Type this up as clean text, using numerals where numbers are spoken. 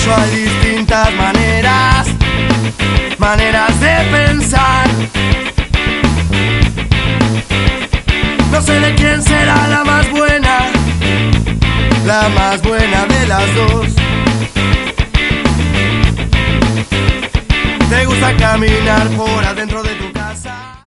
tuyo hay distintas maneras de pensar. No sé de quién será la más buena de las dos. Te gusta caminar por adentro de